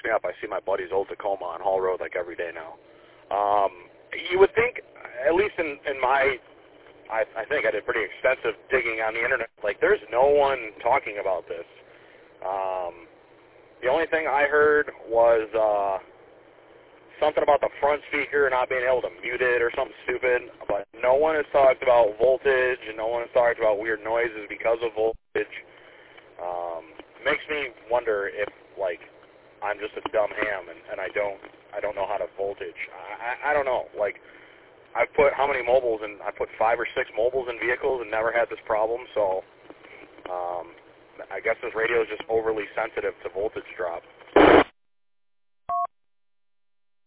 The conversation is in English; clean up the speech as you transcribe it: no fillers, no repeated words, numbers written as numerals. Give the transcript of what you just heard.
me up. I see my buddy's old Tacoma on Hall Road like every day now. You would think, at least in my, I think I did pretty extensive digging on the internet, like there's no one talking about this. The only thing I heard was something about the front speaker not being able to mute it or something stupid, but no one has talked about voltage, and no one has talked about weird noises because of voltage. Makes me wonder if, like, I'm just a dumb ham and I don't know how to voltage. I don't know. Like, I've put how many mobiles in? I put 5 or 6 mobiles in vehicles and never had this problem, so I guess this radio is just overly sensitive to voltage drop.